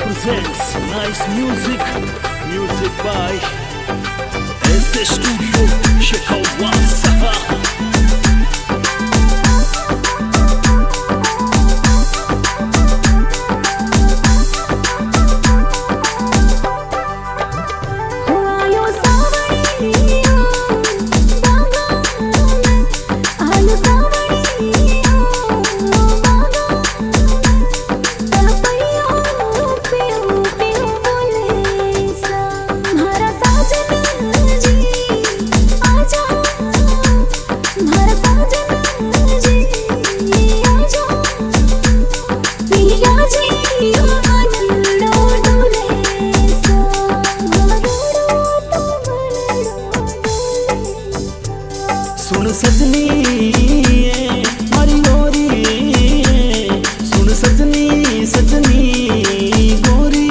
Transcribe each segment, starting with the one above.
presents nice music, music by este Studio Shekawasa. सुन सजनी मारी गोरी, सुन सजनी सजनी गोरी,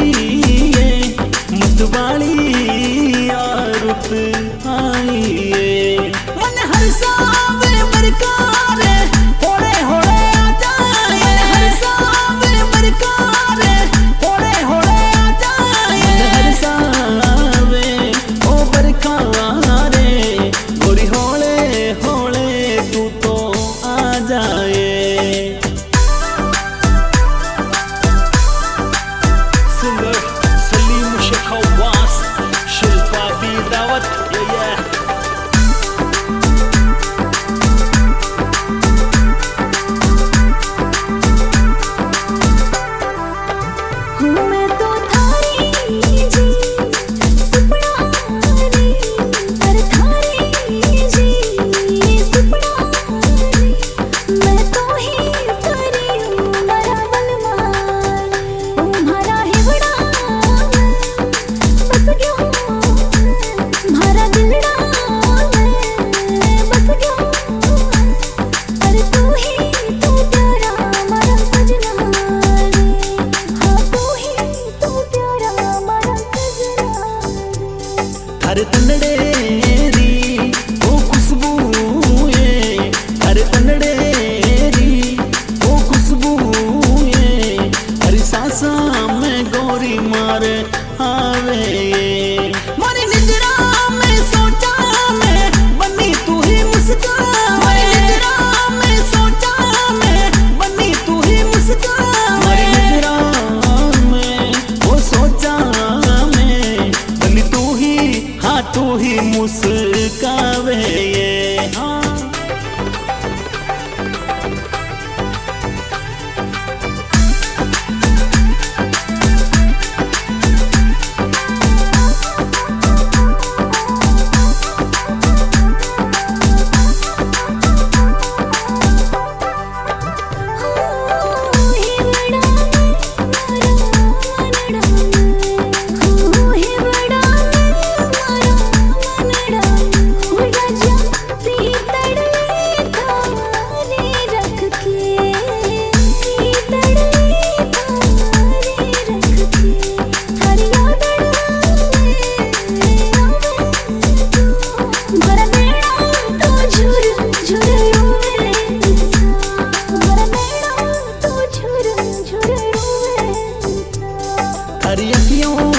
मतवाली रुत आई मन हर सावे बरकारे होले होले आ जाए, हर सावे बरकारे होले होले आ जाए, हर सावे ओ बरकारे गोरी होले होले तू तो आ जाए। सिंगर सलीम शेखवास, शिल्पा की दावत हर तंदड़ेरी ओ खुशबू है, हर तंदड़ेरी ओ खुशबू है, हर सांसा में गोरी मारे आवे मारी निजरा में सोचा मैं बनी तू ही मुस्कान, मारी निजरा में सोचा मैं बनी तू ही मुस्कान, मारी निजरा में वो सोचा मैं बनी तू ही, हाँ तू ही मुस्कावे ये हाँ। हर अखियों